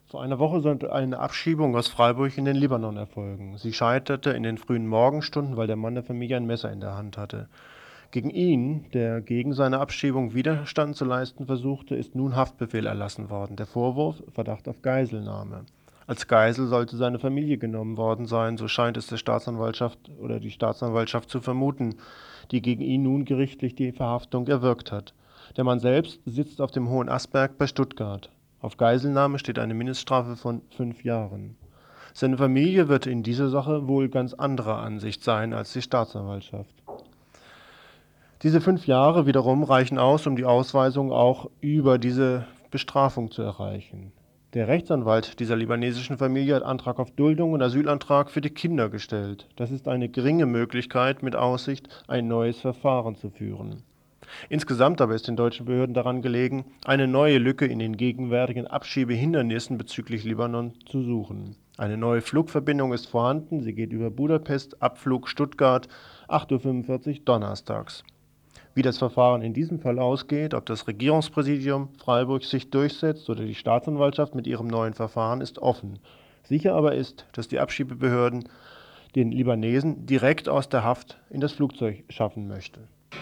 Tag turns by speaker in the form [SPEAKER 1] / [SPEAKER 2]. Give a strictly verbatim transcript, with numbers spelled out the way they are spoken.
[SPEAKER 1] Vor einer Woche sollte eine Abschiebung aus Freiburg in den Libanon erfolgen. Sie scheiterte in den frühen Morgenstunden, weil der Mann der Familie ein Messer in der Hand hatte. Gegen ihn, der gegen seine Abschiebung Widerstand zu leisten versuchte, ist nun Haftbefehl erlassen worden. Der Vorwurf: Verdacht auf Geiselnahme. Als Geisel sollte seine Familie genommen worden sein, so scheint es der Staatsanwaltschaft oder die Staatsanwaltschaft zu vermuten, die gegen ihn nun gerichtlich die Verhaftung erwirkt hat. Der Mann selbst sitzt auf dem Hohen Asberg bei Stuttgart. Auf Geiselnahme steht eine Mindeststrafe von fünf Jahren. Seine Familie wird in dieser Sache wohl ganz anderer Ansicht sein als die Staatsanwaltschaft. Diese fünf Jahre wiederum reichen aus, um die Ausweisung auch über diese Bestrafung zu erreichen. Der Rechtsanwalt dieser libanesischen Familie hat Antrag auf Duldung und Asylantrag für die Kinder gestellt. Das ist eine geringe Möglichkeit mit Aussicht, ein neues Verfahren zu führen. Insgesamt aber ist den deutschen Behörden daran gelegen, eine neue Lücke in den gegenwärtigen Abschiebehindernissen bezüglich Libanon zu suchen. Eine neue Flugverbindung ist vorhanden, sie geht über Budapest, Abflug Stuttgart, acht Uhr fünfundvierzig donnerstags. Wie das Verfahren in diesem Fall ausgeht, ob das Regierungspräsidium Freiburg sich durchsetzt oder die Staatsanwaltschaft mit ihrem neuen Verfahren, ist offen. Sicher aber ist, dass die Abschiebebehörden den Libanesen direkt aus der Haft in das Flugzeug schaffen möchte.